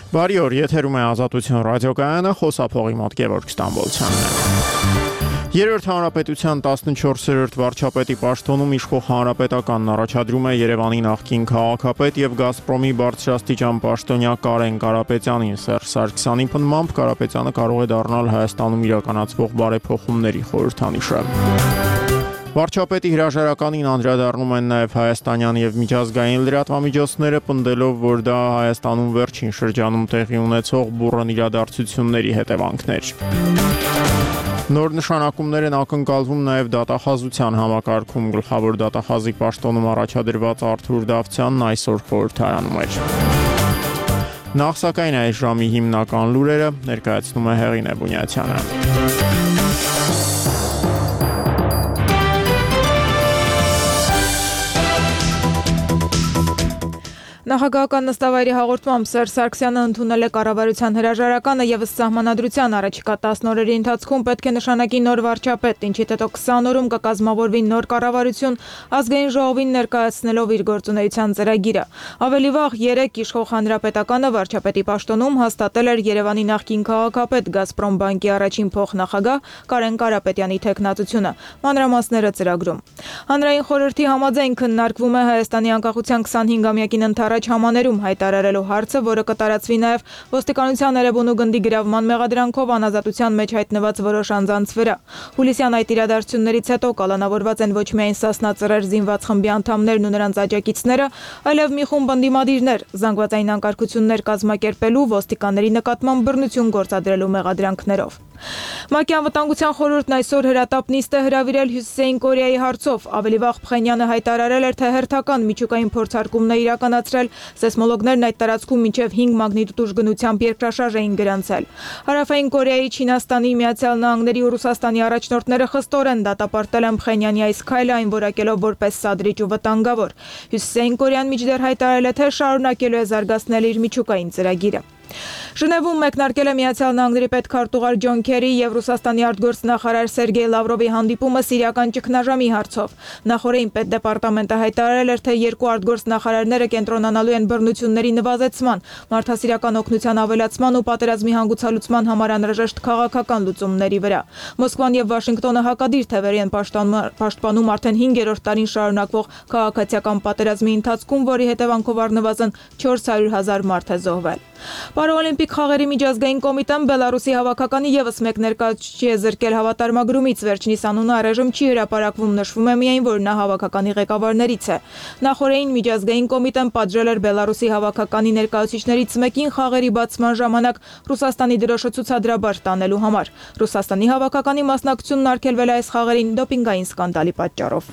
Բարի օր, եթերում է Ազատություն ռադիոկայանը, խոսափողի մոտ Գևորգ Ստամբոլցյանն է։ Երրորդ հանրապետության 14-րդ վարչապետի պաշտոնում իշխող հանրապետականն առաջադրում է Երևանի նախկին քաղաքապետ եւ Գազպրոմի բարձրաստիճան պաշտոնյա Կարեն Կարապետյանին։ Սերժ Սարգսյանի պնդմամբ Կարապետյանը կարող է դառնալ Հայաստանում իրականացվող բարեփոխումների խորհրդանիշը։ Վարչապետի հրաժարականին անդրադառնում են նաև հայաստանյան եւ միջազգային լրատվամիջոցները, պնդելով, որ դա Հայաստանում վերջին շրջանում տեղի ունեցող բուռն իրադարձությունների հետևանքներ։ Նոր նշանակումներ են ակնկալվում նաև դատախազության համակարգում։ Գլխավոր դատախազի պաշտոնում առաջադրված Արթուր Դավթյանն այսօր խորհրդարանում էր։ Նախ սակայն այս ժամի հիմնական լուրերը ներկայացնում է Հեղինե Բունյացյանը։ Նախագահական նստավայրի հաղորդմամբ Սերժ Սարգսյանը ընդունել է կառավարության հրաժարականը եւ ըստ սահմանադրության առաջիկա 10 օրերի ընթացքում պետք է նշանակի նոր վարչապետ, ինչի հետո 20 օրում կկազմավորվի նոր կառավարություն, ազգային ժողովին ներկայացնելով իր գործունեության ծրագիրը։ Ավելի վաղ 3 իշխող հանրապետականը վարչապետի պաշտոնում հաստատել էր Երևանի նախկին քաղաքապետ Գազպրոմ բանկի առաջին փոխնախագահ Կարեն Կարապետյանի թեկնածությունը։ Մանրամասները ծրագրում։ Հանրային խորհրդի համաձայն քննարկվում է Հայաստանի անկախության 25-ամյակին ընթരാճ համաներում հայտարարելու հարցը, որը կտարածվի նաև ոստիկանության Էրեբունու գնդի գրավման մեղադրանքով անազատության մեջ հայտնված որոշ անձանց վրա։ Հուլիսյան այդ իրադարձություններից հետո կալանավորված են ոչ միայն Սասնա ծռեր զինված խմբի անդամներն ու նրանց աջակիցները, այլև մի խումբ ընդդիմադիրներ, զանգվածային անկարգություններ կազմակերպելու, ոստիկանների նկատմամբ բռնություն գործադրելու մեղադրանքներով։ ՄԱԿ-ի անվտանգության խորհուրդն այսօր հրատապ նիստ է հրավիրել Հյուսիսային Կորեայի հարցով։ Ավելի վաղ Փխենյանը հայտարարել էր, թե հերթական միջուկային փորձարկումն է իրականացրել։ Սեյսմոլոգներն այդ տարածքում մինչև 5 մագնիտուդ ուժգնությամբ երկրաշարժ էին գրանցել։ Հարավային Կորեայի, Չինաստանի, Միացյալ Նահանգների ու Ռուսաստանի առաջնորդները խստորեն դատապարտել են Փխենյանի այս քայլը, այն որակելով որպես սադրիչ ու վտանգավոր։ Հյուսիսային Կորեան մինչդեռ հայտարարել է, թե շարունակելու է զարգացնել իր միջուկային ծրագիրը։ Ժնևում մեկնարկել է Միացյալ Նահանգների պետքարտուղար Ջոն Քերի եւ Ռուսաստանի արտգործնախարար Սերգեյ Լավրովի հանդիպումը սիրիական ճգնաժամի հարցով։ Նախորդին պետդեպարտամենտը հայտարարել էր, թե երկու արտգործնախարարները կենտրոնանալու են բռնությունների նվազեցման, մարդասիրական օգնության ավելացման ու պատերազմի հանգուցալուծման համար անհրաժեշտ քաղաքական լուծումների վրա։ Մոսկվան եւ Վաշինգտոնը հակադիր թևերի են պաշտպանում արդեն 5-րդ տարին շարունակվող քաղաքացիական պատերազմի ընթացքում, որի հետևանքով առնվազն 400,000 մարդ է զոհվել։ Պարաօլիմպիկ խաղերի միջազգային կոմիտեն Բելարուսի հավաքականի եւս մեկ ներկայացուցիչ է զրկել հավատարմագրումից։ Վերջինիս անունը առայժմ չի հրապարակվում, նշվում է միայն, որ նա հավաքականի ղեկավարներից է։ Նախորդին միջազգային կոմիտեն պատժել էր Բելարուսի հավաքականի ներկայացուցիչներից մեկին խաղերի բացման ժամանակ Ռուսաստանի դրոշը ցուցադրաբար տանելու համար։ Ռուսաստանի հավաքականի մասնակցությունն արգելվել է այս խաղերին դոպինգային սկանդալի պատճառով։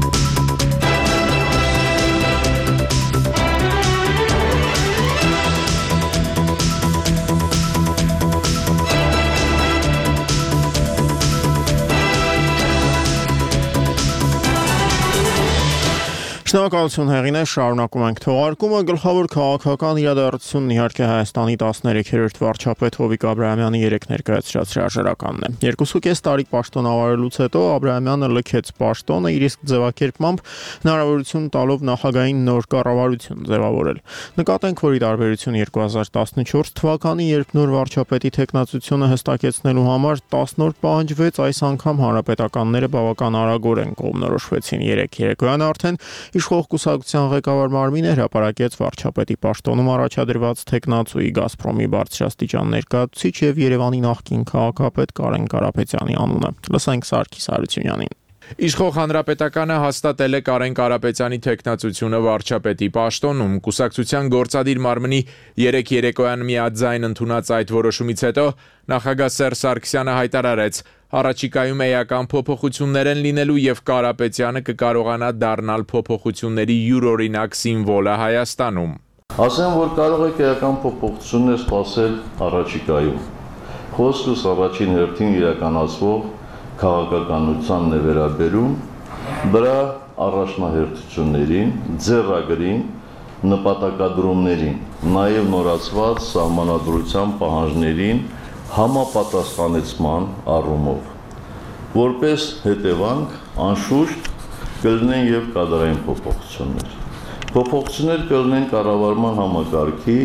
Շնորհակալություն Հեղինե, շարունակում ենք թողարկումը։ Գլխավոր քաղաքական իրադարձությունն իհարկե Հայաստանի 13-րդ վարչապետ Հովիկ Աբրահամյանի 3 ներկայացրած հրաժարականն է։ 2.5 տարի պաշտոնավարելուց հետո Աբրահամյանը լքեց պաշտոնը, իր իսկ ձևակերպմամբ հնարավորություն տալով նախագահային նոր կառավարություն ձևավորել։ Նկատենք, որ ի տարբերություն 2014 թվականի, երբ նոր վարչապետի թեկնածությունը հստակեցնելու համար 10 օր պահանջվեց, այս անգամ հանրապետականները բավական արագորեն կողմնորոշվեցին։ 3 երեկոյան արդեն իշխող կուսակցության ղեկավար Մարմինը հրապարակեց վարչապետի պաշտոնում առաջադրված թեկնածուի Գազպրոմի բարձրաստիճան ներկայացուցիչ եւ Երևանի նախկին քաղաքապետ Կարեն Կարապետյանի անունը։ Լսենք Սարգիս Հարությունյանին։ Իշխող հանրապետականը հաստատել է Կարեն Կարապետյանի թեկնածությունը վարչապետի պաշտոնում։ Կուսակցության գործադիր մարմնի 3 երեկոյան միաձայն ընդունած այդ որոշումից հետո նախագահ Սերժ Սարգսյանը հայտարարեց. Առաջիկայում էական փոփոխություններ են լինելու եւ Կարապետյանը կկարողանա դառնալ փոփոխությունների յուրօրինակ սիմվոլը Հայաստանում։ Ասեմ, որ կարող եք էական փոփոխություններ սպասել առաջիկայում։ Խոսքս առաջին հերթին իրականացվող քաղաքականությանն է վերաբերում, դրա առաջնահերթություններին, ձեռագրին, նպատակադրումներին, նաև նորացված սահմանադրության պահանջներին համապատասխանեցման առումով, որպես հետևանք անշուշտ կլինեն եւ կադրային փոփոխություններ։ Փոփոխություններ կլինեն կառավարման համակարգի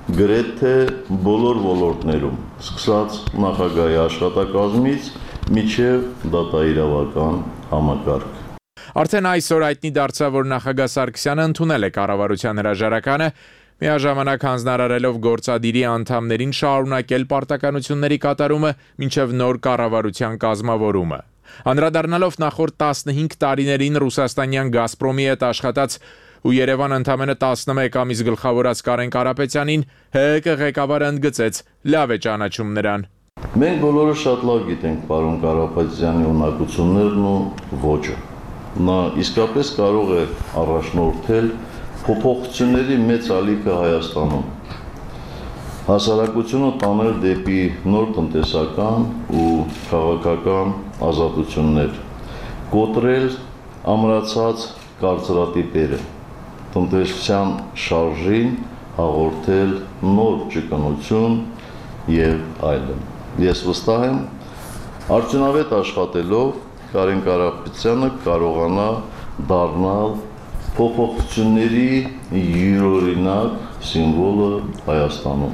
գրեթե բոլոր ոլորտներում, սկսած նախագահի աշխատակազմից մինչև դատաիրավական համակարգ։ Արդեն այսօր հայտնի դարձավ, որ նախագահ Սարգսյանը ընդունել է կառավարության հրաժարականը, միաժամանակ հանձնարարելով գործադիրի անդամներին շարունակել պարտականությունների կատարումը մինչև նոր կառավարության կազմավորումը։ Անդրադառնալով նախորդ 15 տարիներին ռուսաստանյան Գազպրոմի հետ աշխատած ու Երևան ընդամենը 11 ամիս գլխավորած Կարեն Կարապետյանին, ՀՀԿ ղեկավարը ընդգծեց, լավ է ճանաչում նրան։ Մենք բոլորը շատ լավ գիտենք պարոն Կարապետյանի ունակություններն ու ոճը։ Նա իսկապես կարող է առաջնորդել փոփոխությունների մեծ ալիքը Հայաստանում, հասարակությունը տանել դեպի նոր տնտեսական ու քաղաքական ազատություններ, կոտրել ամրացած կարծրատիպերը, տնտեսության շարժին հաղորդել նոր ճկունություն եւ այլն։ Ես վստահ եմ, արդյունավետ աշխատելով Կարեն Կարապետյանը կարողանա դառնալ փոփոխությունների յուրօրինակ սիմվոլը Հայաստանում։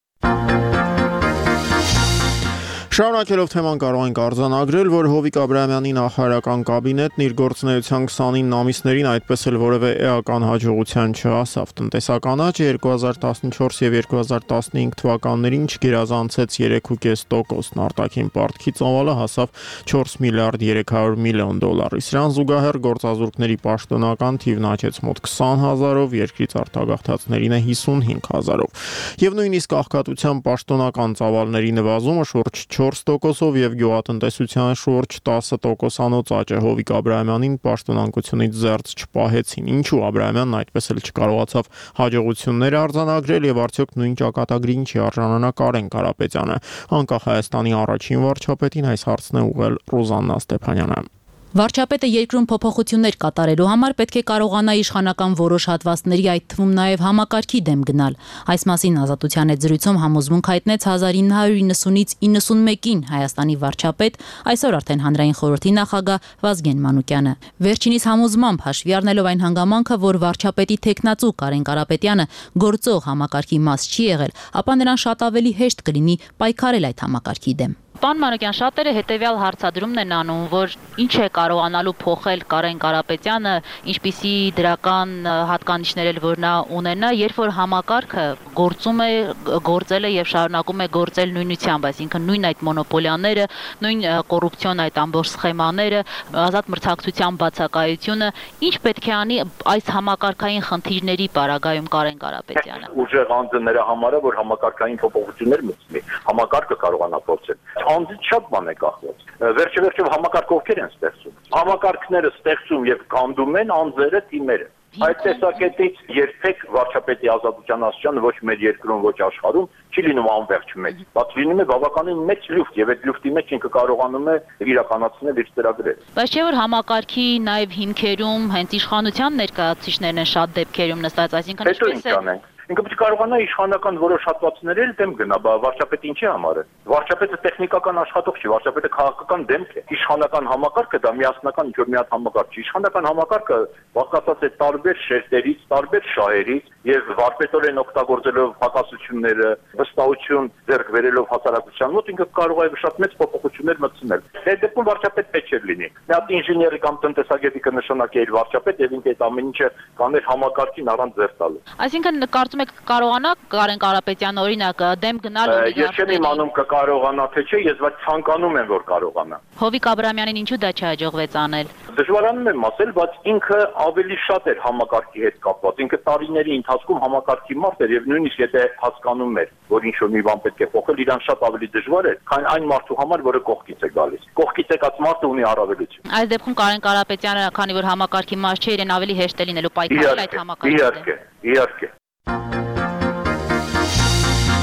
Շարունակելով թեման կարող ենք արձանագրել, որ Հովիկ Աբրահամյանի նախարարական կաբինետն իր գործունեության 29 ամիսներին այդպես էլ որևէ էական հաջողության չհասավ։ Տնտեսական աճը 2014 եւ 2015 թվականներին չգերազանցեց 3.5%-ն, արտաքին պարտքի ծավալը հասավ 4 միլիարդ 300 միլիոն դոլարի։ Սրան զուգահեռ գործազուրկների պաշտոնական թիվն աճեց մոտ 20,000-ով, երկրից արտագաղթածներին 55,000-ով։ Եվ նույնիսկ աղքատության պաշտոնական ծավալների նվազումը շուրջ 4%-ով եւ գյուղատնտեսության շուրջ 10%-անոց աճ է Հովիկ Աբրահամյանին պաշտոնանկությունից զերծ չպահեցին։ Ինչու Աբրահամյանն այդպես էլ չկարողացավ հաջողություններ արձանագրել եւ արդյոք նույն ճակատագրին չի արժանանա Կարեն Կարապետյանը։ Անկախ Հայաստանի առաջին վարչապետին այս հարցն է ուղղել Ռոզաննա Ստեփանյանը։ Վարչապետը երկրում փոփոխություններ կատարելու համար պետք է կարողանա իշխանական որոշ հատվածների, այդ թվում նաև համակարգի դեմ գնալ։ Այս մասին Ազատության հետ զրույցում համոզմունք հայտնեց 1990-ից 91-ին Հայաստանի վարչապետ, այսօր արդեն Հանրային խորհրդի նախագահ Վազգեն Մանուկյանը։ Վերջինիս համոզմամբ հաշվի առնելով այն հանգամանքը, որ վարչապետի թեկնածու Կարեն Կարապետյանը գործող համակարգի մաս չի եղել, ապա նրան շատ ավելի հեշտ կլինի պայքարել այդ համակարգի դեմ։ Պարոն Մանուկյան, շատերը հետևյալ հարցադրումն են անում, որ ինչ է կարողանալու փոխել Կարեն Կարապետյանը, ինչպիսի դրական հատկանիշներ էլ որ նա ունենա, երբ որ համակարգը գործում է, գործել է եւ շարունակում է գործել նույնությամբ, այսինքն նույն այդ մոնոպոլիաները, նույն կոռուպցիոն այդ ամբողջ սխեմաները, ազատ մրցակցության բացակայությունը, ինչ պետք է անի այս համակարգային խնդիրների պարագայում Կարեն Կարապետյանը։ Ուժեղ անձը նրա համար է, որ համակարգային փոփոխություններ մտցնի, համակարգը կարողանա փոխել։ Անձից շատ բան է կախված։ Վերջը համակարգ ովքեր են ստեղծում։ Համակարգները ստեղծում եւ կանդում են անձերը, թիմերը։ Այդ տեսակետից երբեք վարչապետի ազատության աստիճանը ոչ մեր երկրում, ոչ աշխարհում չի լինում անվերջ մեծ։ Բայց լինում է բավականին մեծ լուֆտ եւ այդ լուֆտի մեջ ինքը կարողանում է իրականացնել իր ծրագրերը։ Բայց չէ՞ որ համակարգի նաեւ հիմքերում հենց իշխանության ներկայացուցիչներն են շատ դեպքերում նստած, այսինքն ինչպես է։ Ինքը պետք է կարողանա իշխանական որոշ հատվածների դեմ գնա, վարչապետը ինչի համար է։ Վարչապետը տեխնիկական աշխատող չի, վարչապետը քաղաքական դեմք է։ Իշխանական համակարգը դա միասնական ինչ-որ մի հատ համակարգ չի։ Իշխանական համակարգը բաղկացած է տարբեր շերտերից, տարբեր շահերից եւ վարպետորեն օգտագործելով հակասությունները, վստահություն ձեռք բերելով հասարակության մոտ ինքը կարող է շատ մեծ փոփոխություններ մտցնել։ Դե դեպքում վարչապետ պետք չէ լինի։ Մի հատ ինժեների կամ տնտեսագետի կնշանակի իր վարչապետ եւ ինքը այդ ամեն ինչը կաներ համակարգին առանց ձեռ տալու։ Այսինքն կարծում եք կարողանա Կարեն Կարապետյանը օրինակ դեմ գնալ օլիգարխների։ Ես չեմ իմանում կկարողանա թե չէ, ես բայց ցանկանում եմ որ կարողանա։ Հովիկ Աբրահամյանին ինչու դա չհաջողվեց անել։ Դժվարանում եմ ասել, բայց ինքը ավելի շատ էր համակարգի հետ կապված։ Ինքը տարիների ընթացքում համակարգի մարդ էր եւ նույնիսկ եթե հասկանում էր, որ ինչ-որ մի բան պետք է փոխել, իրան շատ ավելի դժվար էր, քան այն մարդու համար, որը կողքից է գալիս։ Կողքից եկած մարդը ունի առավելություն։ Այս դեպքում Կարեն Կարապետյանը, քանի որ համակարգի մաս չէ, իրեն ավելի հեշտ է լինելու պայքարել այդ համակարգի դեմ։ Իհարկե։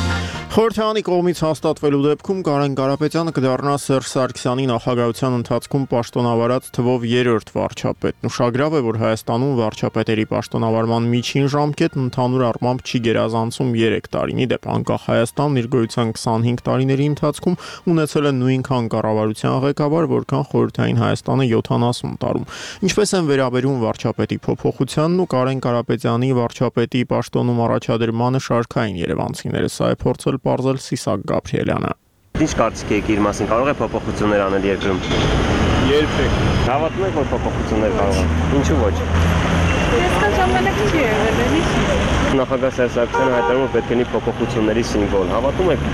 Խորհրդարանի կողմից հաստատվելու դեպքում Կարեն Կարապետյանը կդառնա Սերժ Սարգսյանի նախագահության ընթացքում պաշտոնավարած թվով 3-րդ վարչապետն։ Ուշագրավ է, որ Հայաստանում վարչապետերի պաշտոնավարման միջին ժամկետն ընդհանուր առմամբ չի գերազանցում 3 տարին։ Ի դեպ, անկախ Հայաստանն իր գոյության 25 տարիների ընթացքում ունեցել է նույնքան կառավարության ղեկավար, որքան Խորհրդային Հայաստանը 70 տարում։ Ինչպես են վերաբերում վարչապետի փոփոխությանն ու Կարեն Կարապետյանի վարչապետի պաշտոնում առաջադրմանը շարքային երևանցիները, սա է փորձել պարզել Սիսակ Գաբրիելյանը։ Ինչ կարծիք եք իր մասին, կարող է փոփոխություններ անել երկրում։ Երբեք։ Հավատում եք, որ փոփոխություններ կարող են։ Ինչու ոչ։ Այսքան ժամանակ չի եղել, էլի չի։ Նախագահ Սերժ Սարգսյանը հայտարարում է պետք է լինի փոփոխությունների սիմվոլ։ Հավատում եք։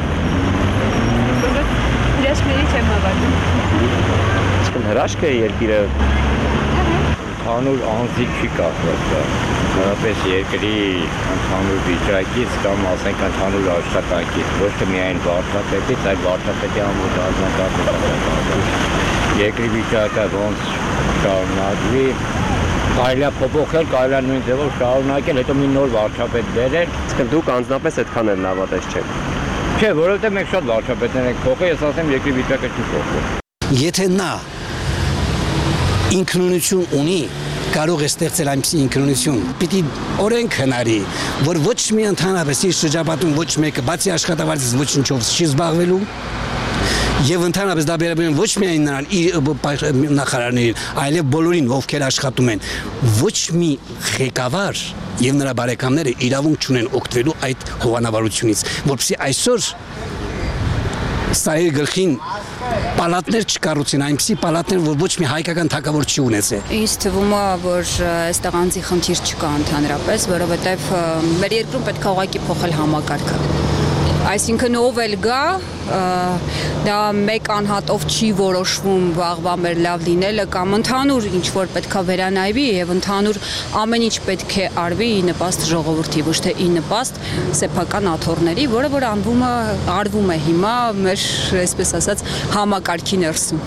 Հրաշքների չեմ հավատում։ Իսկ հրաշք է երկիրը։ Հանուր անձիկ չի կախված դա։ Նորապես երկրի ընդհանուր վիճակից կամ ասենք ընդհանուր աշխատանքից, ոչ թե միայն վարչապետից, այլ վարչապետի ամբողջ ազնվականության։ Երկրի վիճակը ոնց շարունակվի, կարելի է փոփոխել, կարելի է նույն ձևով շարունակել, հետո մի նոր վարչապետ բերել։ Իսկ դուք անձնապես այդքան էլ հավատես չեք։ Չէ, որովհետև մենք շատ վարչապետներ ենք փոխել, ես ասեմ երկրի վիճակը չի փոխվում։ Եթե նա ինքնունություն ունի, կարող է ստեղծել այնպիսի ինքնունություն, պիտի օրենք հնարի, որ ոչ մի ընդհանրապես իր շրջապատում ոչ մեկը, բացի աշխատավարձից ոչինչով չի զբաղվելու, եւ ընդհանրապես դա վերաբերում ոչ միայն նրան իր նախարարներին, այլև բոլորին, ովքեր աշխատում են, ոչ մի ղեկավար եւ նրա բարեկամները իրավունք չունեն օգտվելու այդ հովանավորությունից, որպեսզի այսօր սահի գլխին պալատներ չկառուցեն, այնպիսի պալատներ, որ ոչ մի հայկական թագավոր չի ունեցել։ Ինձ թվում է, որ այստեղ անձի խնդիր չկա ընդհանրապես, որովհետև մեր երկրում պետք է ուղղակի փոխել համակարգը։ Այսինքն ով էլ գա, դա մեկ անհատով չի որոշվում վաղվա մեր լավ լինելը կամ ընդհանուր ինչ որ պետքա վերանայվի եւ ընդհանուր ամեն ինչ պետք է արվի ի նպաստ ժողովրդի, ոչ թե ի նպաստ սեփական աթոռների, որը որ արվում է հիմա մեր, այսպես ասած, համակարգի ներսում։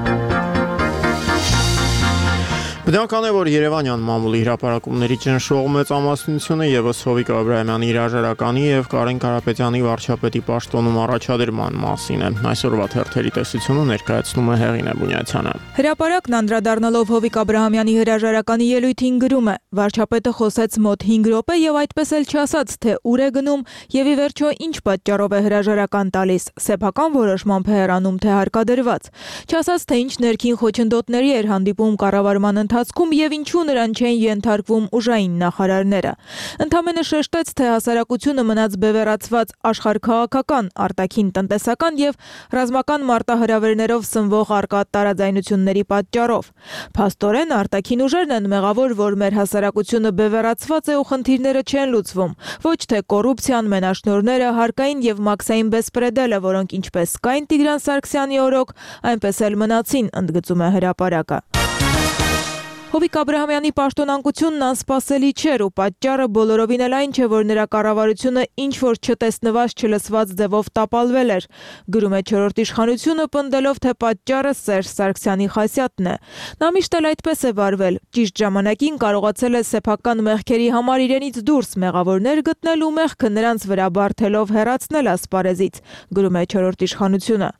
Բնական է, որ Երևանյան մամուլի հրապարակումների ճնշող մեծամասնությունը ևս Հովիկ Աբրահամյանի հրաժարականի եւ Կարեն Կարապետյանի վարչապետի պաշտոնում առաջադրման մասին է։ Այսօրվա թերթերի տեսությունը ներկայացնում է Հեղինե Բունյացյանը։ Հրապարակն անդրադառնալով Հովիկ Աբրահամյանի հրաժարականի ելույթին գրում է. վարչապետը խոսեց մոտ 5 րոպե եւ այդպես էլ չասաց, թե ուր է գնում եւ ի վերջո ինչ պատճառով է հրաժարական տալիս, սեփական որոշմամբ հեռանում թե հարկադրված։ Չասաց, թե ինչ ներքին խոչընդոտների էր հանդիպում կառավարման ընթացքում եւ ինչու նրան չեն ենթարկվում ուժային նախարարները։ Ընդամենը շեշտեց, թե հասարակությունը մնաց բևեռացված աշխարհքաղաքական, արտաքին տնտեսական եւ ռազմական մարտահրավերներով սնվող արկա տարաձայնությունների պատճառով։ Փաստորեն արտաքին ուժերն են մեղավոր, որ մեր հասարակությունը բևեռացված է ու խնդիրները չեն լուծվում։ Ոչ թե կոռուպցիան, մենաշնորհները, հարկային եւ մաքսային բեսպրեդելը, որոնք ինչպես կային Տիգրան Սարգսյանի օրոք, այնպես էլ մնացին, ընդգծում է հրապարակը։ Հովիկ Աբրահամյանի պաշտոնանկությունն անսպասելի չէր ու պատճառը բոլորովին էլ այն չէ, որ նրա կառավարությունը ինչ-որ չտեսնված, չլսված ձևով տապալվել էր, գրում է Չորրորդ իշխանությունը, պնդելով, թե պատճառը Սերժ Սարգսյանի խասյատն է։ Նա միշտ էլ այդպես է վարվել, ճիշտ ժամանակին կարողացել է սեփական մեղքերի համար իրենից դուրս մեղավորներ գտնել ու մեղքը նրանց վրա բարթելով հեռացնել ասպարեզից, գրում է Չորրորդ իշխանությունը։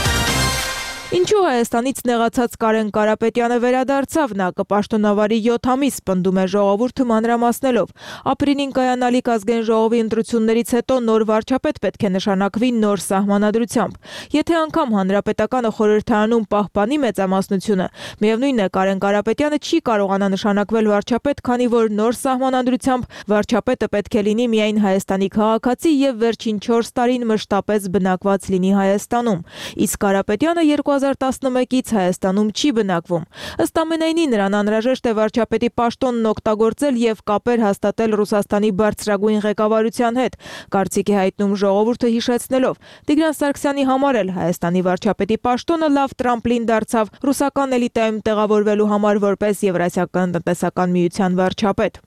Ինչու Հայաստանից նեղացած Կարեն Կարապետյանը վերադարձավ, նա կպաշտոնավարի 7 ամիս, պնդում է ժողովուրդը մանրամասնելով։ Ապրիլին կայանալիք ազգային ժողովի ընտրություններից հետո նոր վարչապետ պետք է նշանակվի նոր սահմանադրությամբ։ Եթե անգամ հանրապետականը խորհրդարանում պահպանի մեծամասնությունը, միևնույն է Կարեն Կարապետյանը չի կարողանա նշանակվել վարչապետ, քանի որ նոր սահմանադրությամբ վարչապետը պետք է լինի միայն Հայաստանի քաղաքացի եւ վերջին 4 տարին մշտապես բնակված լինի Հայաստանում։ Իսկ Կարապետյանը 2011-ից Հայաստանում չի բնակվում։ Ըստ ամենայնի նրան անհրաժեշտ է վարչապետի պաշտոնն օգտագործել եւ կապեր հաստատել Ռուսաստանի բարձրագույն ղեկավարության հետ, կարծիք է հայտնում ժողովուրդը հիշեցնելով. Տիգրան Սարգսյանի համար էլ Հայաստանի վարչապետի պաշտոնը լավ տրամպլին դարձավ ռուսական էլիտայում տեղավորվելու համար որպես Եվրասիական տնտեսական միության վարչապետ։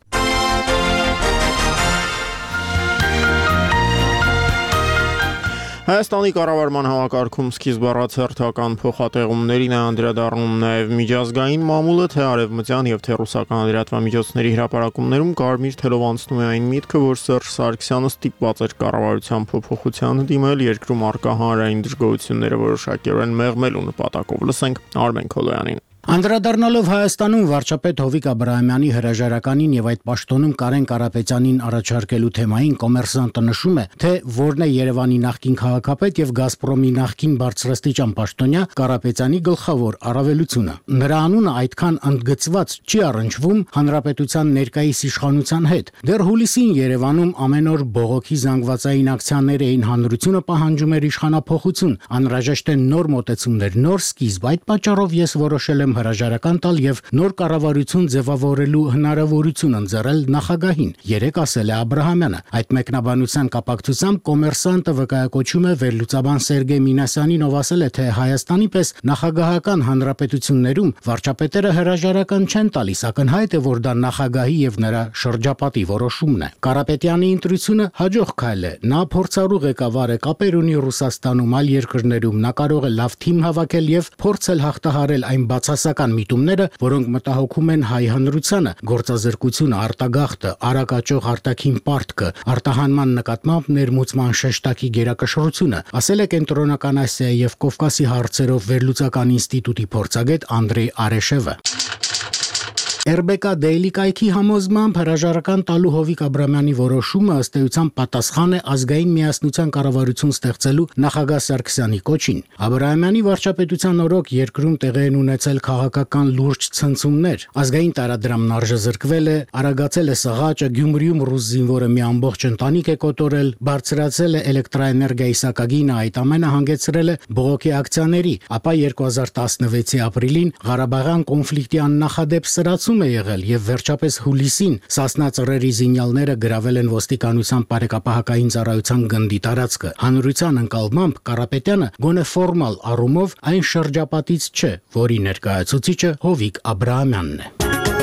Հայաստանի կառավարման համակարգում սկիզբ առած հերթական փոխատեղումներին է անդրադառնում նաև միջազգային մամուլը, թե արևմտյան եւ թե ռուսական լրատվամիջոցների հրապարակումներում կարմիր թելով անցնում է այն միտքը, որ Սերժ Սարգսյանը ստիպված էր կառավարության փոփոխությանը դիմել երկրում առկա հանրային դժգոհությունները որոշակիորեն մեղմելու նպատակով։ Լսենք Արմեն Քոլոյանին։ Անդրադառնալով Հայաստանում վարչապետ Հովիկ Աբրահամյանի հրաժարականին եւ այդ պաշտոնում Կարեն Կարապետյանին առաջարկելու թեմային կոմերսանտը նշում է, թե որն է Երևանի նախկին քաղաքապետ եւ Գազպրոմի նախկին բարձրաստիճան պաշտոնյա Կարապետյանի գլխավոր առավելությունը։ Նրա անունը այդքան ընդգծված չի առնչվում հանրապետության ներկայիս իշխանության հետ։ Դեռ հուլիսին Երևանում ամեն օր բողոքի զանգվածային ակցիաներ էին, հանրությունը պահանջում էր իշխանափոխություն, անհրաժեշտ են նոր մոտեցումներ, նոր սկիզբ։ Այդ պատճառով ես որոշել եմ հրաժարական տալ եւ նոր կառավարություն ձևավորելու հնարավորություն ընձեռել նախագահին, երեկ ասել է Աբրահամյանը։ Այդ մեկնաբանության կապակցությամբ կոմերսանտը վկայակոչում է վերլուծաբան Սերգեյ Մինասյանին, ով ասել է, թե Հայաստանի պես նախագահական հանրապետություններում վարչապետերը հրաժարական չեն տալիս, ակնհայտ է, որ դա նախագահի եւ նրա շրջապատի որոշումն է։ Կարապետյանի ընտրությունը հաջող քայլ է։ Նա փորձառու ղեկավար է, կապեր ունի Ռուսաստանում, այլ երկրներում, նա կարող է լավ թիմ հավաքել եւ փորձել հաղթահարել այն բացասական միտումները, որոնք մտահոգում են հայ հանրությանը, գործազրկությունը, արտագաղթը, արագաճող արտաքին պարտքը, արտահանման նկատմամբ ներմուծման շեշտակի գերակշռությունը, ասել է Կենտրոնական Ասիայի եւ Կովկասի հարցերով վերլուծական ինստիտուտի փորձագետ Անդրեյ Արեշևը։ RBK Daily կայքի համոզմամբ հրաժարական տալու Հովիկ Աբրահամյանի որոշումը ըստ էության պատասխան է ազգային միասնության կառավարություն ստեղծելու նախագահ Սարգսյանի կոչին։ Աբրահամյանի վարչապետության օրոք երկրում տեղի են ունեցել քաղաքական լուրջ ցնցումներ։ Ազգային տարադրամն արժեզրկվել է, արագացել է սղաճը, Գյումրիում ռուս զինվորը մի ամբողջ ընտանիք է կոտորել, բարձրացել է էլեկտրաէներգիայի սակագինը, այդ ամենը հանգեցրել է բողոքի ակցիաների, ապա 2016-ի ապրիլին Ղարաբաղյան կոնֆլիկտի աննախադեպ սրացում է եղել եւ վերջապես հուլիսին Սասնա ծռերի զինյալները գրավել են ոստիկանության բարեկապահական ծառայության գնդի տարածքը։ Հանրության ընկալմամբ Կարապետյանը գոնե ֆորմալ առումով այն շրջապատից չէ, որի ներկայացուցիչը Հովիկ Աբրահամյանն է։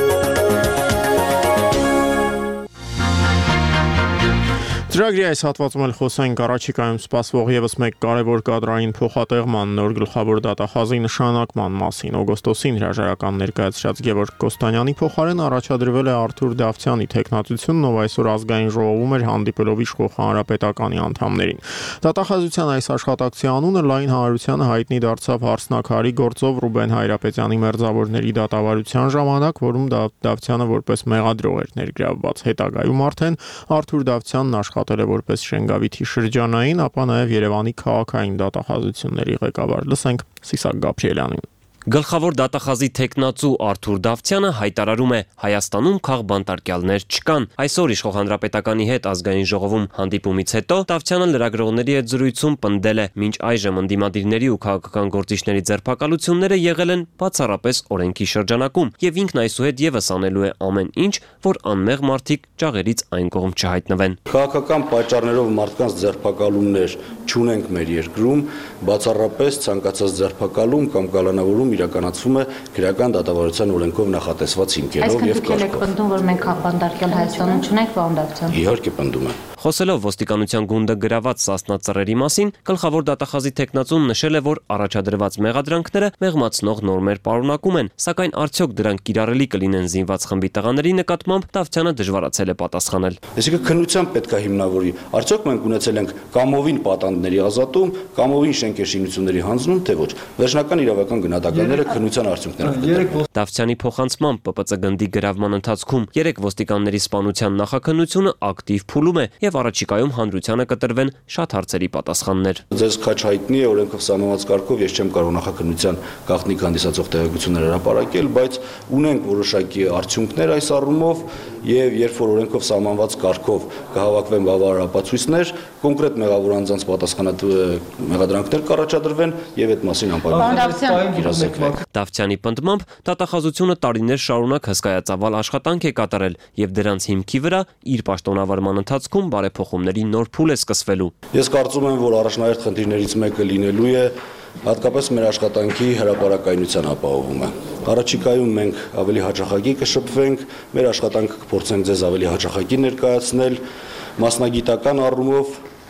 Ծրագրի այս հատվածում էլ խոսենք առաջիկայում սպասվող եւս մեկ կարևոր կադրային փոխատեղման նոր գլխավոր դատախազի նշանակման մասին։ Օգոստոսին հրաժարական ներկայացրած Գևորգ Կոստանյանի փոխարեն առաջադրվել է Արթուր Դավթյանի թեկնածությունն, ով այսօր ազգային ժողովում էր հանդիպելով իշխող հանրապետականի անդամներին։ Դատախազության այս աշխատակցի անունը լայն հանրությանը հայտնի դարձավ Հարսնակարի գործով Ռուբեն Հայրապետյանի մերձավորների դատավարության ժամանակ, որում Դավթյանը որպես մեղադրող էր ներգրավված։ Հետագայում արդեն Արթուր Դավթյանն աշխատել է որպես Շենգավիթի շրջանային, ապա նաև Երևանի քաղաքային դատախազությունների ղեկավար։ Լսենք Սիսակ Գաբրիելյանին։ Գլխավոր դատախազի թեկնածու Արթուր Դավթյանը հայտարարում է Հայաստանում քաղբանտարկյալներ չկան։ Այսօր իշխող հանրապետականի հետ ազգային ժողովում հանդիպումից հետո Դավթյանը լրագրողների հետ զրույցում պնդել է, մինչ այժմ ընդդիմադիրների ու քաղաքական գործիչների ձերբակալությունները եղել են բացառապես օրենքի շրջանակում, եւ ինքն այսուհետ եւս անելու է ամեն ինչ, որ անմեղ մարդիկ ճաղերից այն կողմ չհայտնվեն։ Քաղաքական պատճառներով մարդկանց ձերբակալումներ չունենք մեր երկրում, բացառապես ցանկացած ձերբակալում կամ կալանավորում իրականացվում է քրեական դատավարության օրենքով նախատեսված հիմքերով եւ կարգով։ Այսինքն պնդում, որ մենք քաղբանտարկյալ Հայաստանում չունենք, պարոն Դավթյան։ Իհարկե պնդում եմ։ Խոսելով ոստիկանության գունդը գրաված Սասնա ծռերի մասին, գլխավոր դատախազի թեկնածուն նշել է, որ առաջադրված մեղադրանքները մեղմացնող նորմեր պարունակում են, սակայն արդյոք դրանք կիրառելի կլինեն զինված խմբի տղաների նկատմամբ Դավթյանը դժվարացել է պատասխանել։ Այսինքն քննությամբ պետք է հիմնավորի, արդյոք մենք ունեցել ենք կամովին պատանդների ազատում, կամովին շենքերշինությունների հանձնում, թե ոչ։ Վերջնական իրավական գնահատականները քննության արդյունքներով։ Դավթյանի փոխանցմամբ ՊՊՑ գնդի գրավման ընթացքում 3 ոստիկանների սպանության նախաքննությունը ակտիվ փուլում է եւ առաջիկայում հանրությանը կտրվեն շատ հարցերի պատասխաններ։ Ձեզ քաչ հայտնի է օրենքով սահմանված կարգով, ես չեմ կարող նախաքննության գաղտնիք հանդիսացող տեղեկություններ հրապարակել, բայց ունենք որոշակի արդյունքներ այս առումով եւ երբ որ օրենքով սահմանված կարգով կհավաքվեն բավարար ապացույցներ, կոնկրետ մեղավոր անձանց պատասխանատու մեղադրանքներ կառաջադրվեն եւ այդ մասին անպայման իրազեկվեք։ Դավթյանի պնդմամբ դատախազությունը տարիներ շարունակ հսկայածավալ աշխատանք է կատարել եւ դրանց հիմքի վրա իր պաշտոնավարման ընթացքում բարեփոխումների նոր փուլ է սկսվելու։ Ես կարծում եմ, որ առաջնահերթ խնդիրներից մեկը լինելու է հատկապես մեր աշխատանքի հրապարակայնության ապահովումը։ Առաջիկայում մենք ավելի հաճախակի կշփվենք, մեր աշխատանքը կփորձենք ձեզ ավելի հաճախակի ներկայացնել, մասնագիտական առումով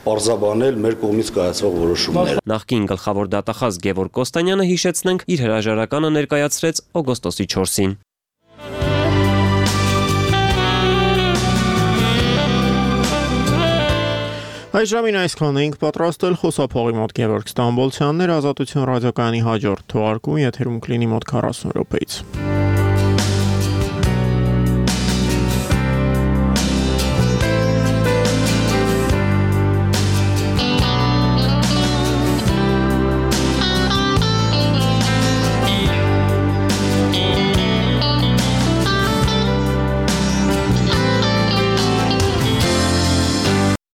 պարզաբանել մեր կողմից կայացվող որոշումները։ Նախկին գլխավոր դատախազ Գևորգ Կոստանյանը, հիշեցնենք, իր հրաժարականը ներկայացրեց օգոստոսի 4-ին։ Այս ժամին այսքան էինք պատրաստել, խոսափողի մոտ Գևորգ Ստամբոլցյանն էր, Ազատություն ռադիոկայանի հաջորդ թողարկումը եթերում կլինի մոտ 40 րոպեից։